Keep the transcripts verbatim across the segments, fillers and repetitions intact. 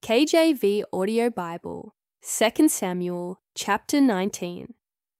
K J V Audio Bible, Second Samuel, chapter nineteen.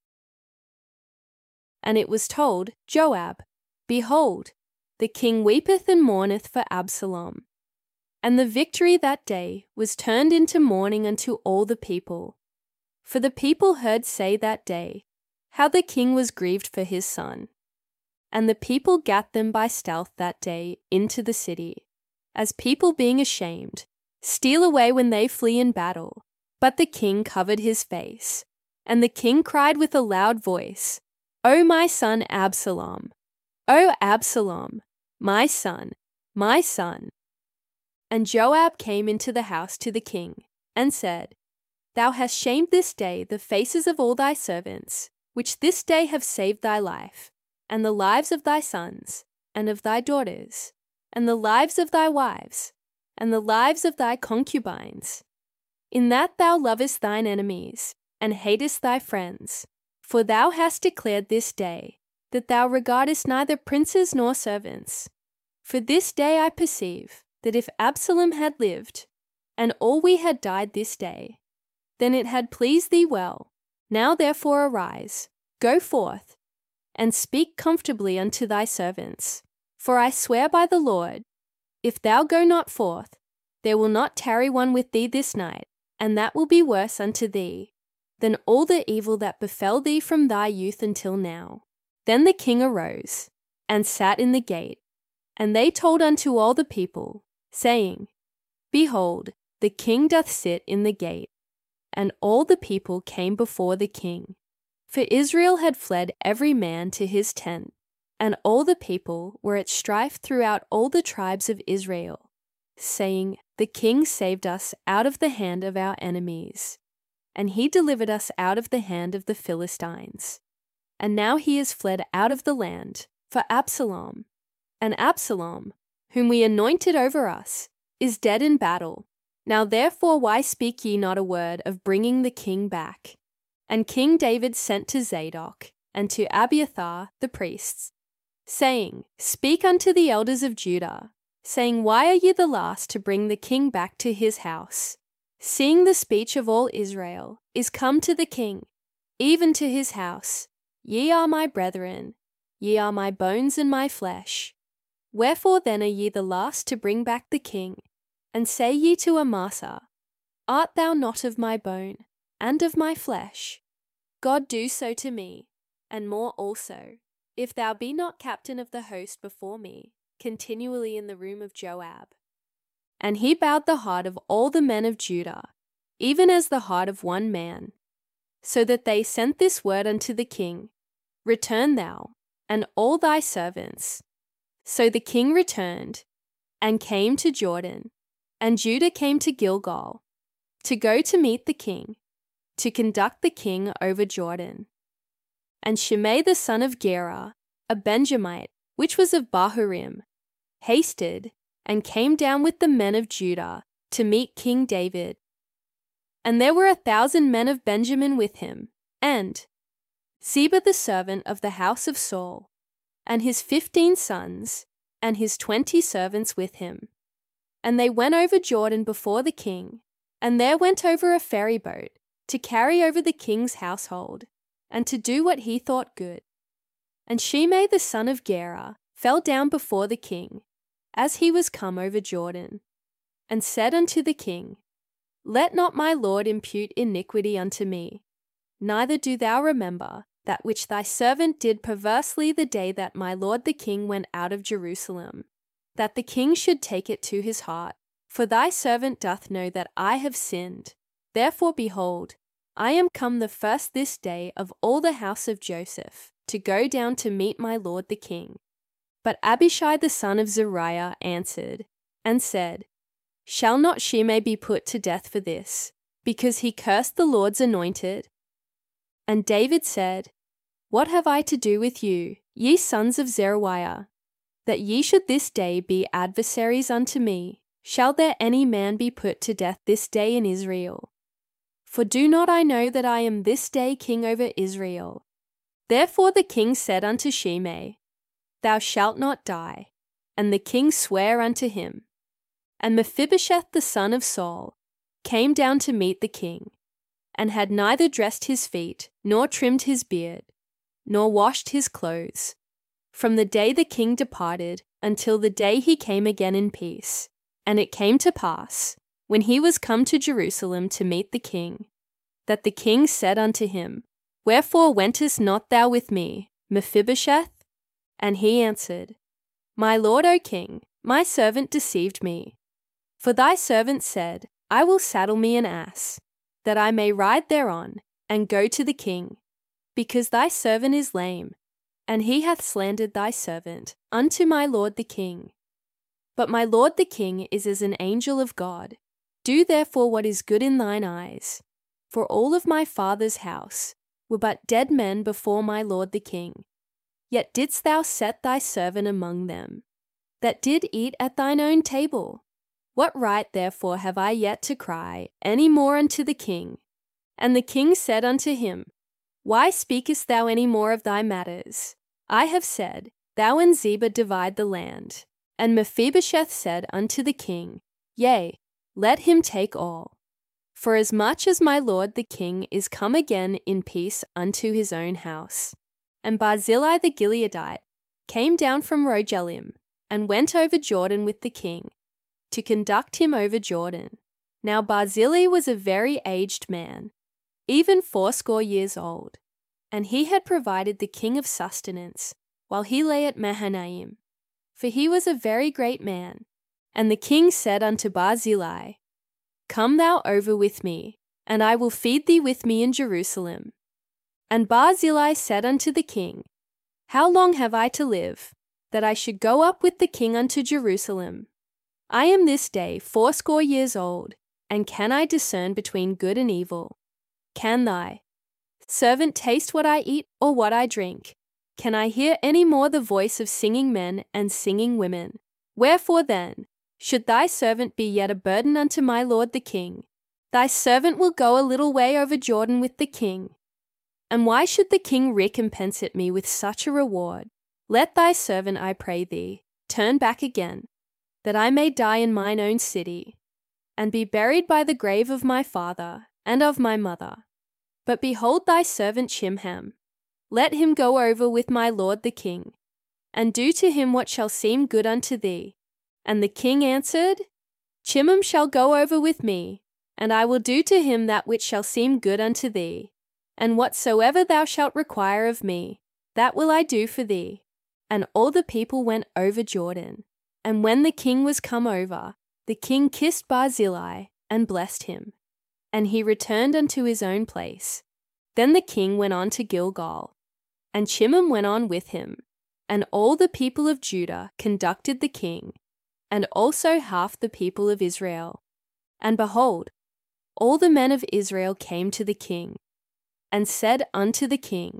And it was told Joab, Behold, the king weepeth and mourneth for Absalom. And the victory that day was turned into mourning unto all the people. For the people heard say that day, how the king was grieved for his son. And the people gat them by stealth that day into the city, as people being ashamed, steal away when they flee in battle. But the king covered his face. And the king cried with a loud voice, O my son Absalom! O Absalom! My son! My son! And Joab came into the house to the king, and said, Thou hast shamed this day the faces of all thy servants, which this day have saved thy life, and the lives of thy sons, and of thy daughters, and the lives of thy wives, and the lives of thy concubines, in that thou lovest thine enemies, and hatest thy friends. For thou hast declared this day, that thou regardest neither princes nor servants. For this day I perceive, that if Absalom had lived, and all we had died this day, then it had pleased thee well. Now therefore arise, go forth, and speak comfortably unto thy servants. For I swear by the Lord, if thou go not forth, there will not tarry one with thee this night, and that will be worse unto thee than all the evil that befell thee from thy youth until now. Then the king arose, and sat in the gate, and they told unto all the people, saying, Behold, the king doth sit in the gate. And all the people came before the king. For Israel had fled every man to his tent, and all the people were at strife throughout all the tribes of Israel, saying, The king saved us out of the hand of our enemies, and he delivered us out of the hand of the Philistines. And now he is fled out of the land for Absalom. And Absalom, whom we anointed over us, is dead in battle. Now therefore why speak ye not a word of bringing the king back? And King David sent to Zadok and to Abiathar the priests, saying, Speak unto the elders of Judah, saying, Why are ye the last to bring the king back to his house? Seeing the speech of all Israel is come to the king, even to his house. Ye are my brethren, ye are my bones and my flesh. Wherefore then are ye the last to bring back the king? And say ye to Amasa, Art thou not of my bone, and of my flesh? God do so to me, and more also, if thou be not captain of the host before me, continually in the room of Joab. And he bowed the heart of all the men of Judah, even as the heart of one man, so that they sent this word unto the king, Return thou, and all thy servants. So the king returned, and came to Jordan, and Judah came to Gilgal, to go to meet the king, to conduct the king over Jordan. And Shimei the son of Gera, a Benjamite, which was of Bahurim, hasted, and came down with the men of Judah to meet King David. And there were a thousand men of Benjamin with him, and Ziba the servant of the house of Saul, and his fifteen sons, and his twenty servants with him. And they went over Jordan before the king, and there went over a ferry boat, to carry over the king's household, and to do what he thought good. And Shimei the son of Gera fell down before the king, as he was come over Jordan, and said unto the king, Let not my lord impute iniquity unto me, neither do thou remember that which thy servant did perversely the day that my lord the king went out of Jerusalem, that the king should take it to his heart. For thy servant doth know that I have sinned. Therefore, behold, I am come the first this day of all the house of Joseph, to go down to meet my lord the king. But Abishai the son of Zeruiah answered, and said, Shall not Shimei be put to death for this, because he cursed the Lord's anointed? And David said, What have I to do with you, ye sons of Zeruiah, that ye should this day be adversaries unto me? Shall there any man be put to death this day in Israel? For do not I know that I am this day king over Israel? Therefore the king said unto Shimei, Thou shalt not die. And the king sware unto him. And Mephibosheth the son of Saul, came down to meet the king, and had neither dressed his feet, nor trimmed his beard, nor washed his clothes, from the day the king departed until the day he came again in peace. And it came to pass, when he was come to Jerusalem to meet the king, that the king said unto him, Wherefore wentest not thou with me, Mephibosheth? And he answered, My lord, O king, my servant deceived me. For thy servant said, I will saddle me an ass, that I may ride thereon, and go to the king, because thy servant is lame, and he hath slandered thy servant unto my lord the king. But my lord the king is as an angel of God. Do therefore what is good in thine eyes. For all of my father's house were but dead men before my lord the king. Yet didst thou set thy servant among them, that did eat at thine own table. What right therefore have I yet to cry any more unto the king? And the king said unto him, Why speakest thou any more of thy matters? I have said, Thou and Ziba divide the land. And Mephibosheth said unto the king, Yea, let him take all. For as much as my lord the king is come again in peace unto his own house. And Barzillai the Gileadite came down from Rogelim, and went over Jordan with the king, to conduct him over Jordan. Now Barzillai was a very aged man, even fourscore years old, and he had provided the king of sustenance, while he lay at Mahanaim. For he was a very great man. And the king said unto Barzillai, Come thou over with me, and I will feed thee with me in Jerusalem. And Barzillai said unto the king, How long have I to live, that I should go up with the king unto Jerusalem? I am this day fourscore years old, and can I discern between good and evil? Can thy servant taste what I eat or what I drink? Can I hear any more the voice of singing men and singing women? Wherefore then should thy servant be yet a burden unto my lord the king? Thy servant will go a little way over Jordan with the king. And why should the king recompense it me with such a reward? Let thy servant, I pray thee, turn back again, that I may die in mine own city, and be buried by the grave of my father and of my mother. But behold thy servant Chimham. Let him go over with my lord the king, and do to him what shall seem good unto thee. And the king answered, Chimham shall go over with me, and I will do to him that which shall seem good unto thee. And whatsoever thou shalt require of me, that will I do for thee. And all the people went over Jordan. And when the king was come over, the king kissed Barzillai and blessed him. And he returned unto his own place. Then the king went on to Gilgal, and Chimham went on with him, and all the people of Judah conducted the king, and also half the people of Israel. And behold, all the men of Israel came to the king, and said unto the king,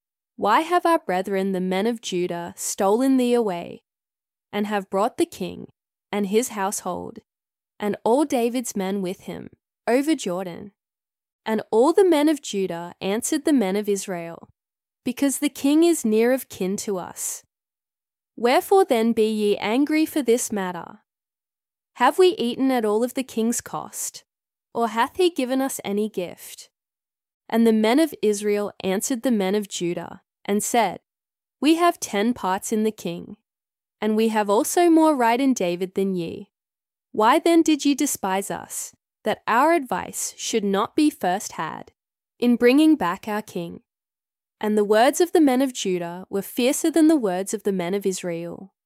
Why have our brethren the men of Judah stolen thee away, and have brought the king, and his household, and all David's men with him, over Jordan? And all the men of Judah answered the men of Israel, Because the king is near of kin to us. Wherefore then be ye angry for this matter? Have we eaten at all of the king's cost, or hath he given us any gift? And the men of Israel answered the men of Judah, and said, We have ten parts in the king, and we have also more right in David than ye. Why then did ye despise us, that our advice should not be first had, in bringing back our king? And the words of the men of Judah were fiercer than the words of the men of Israel.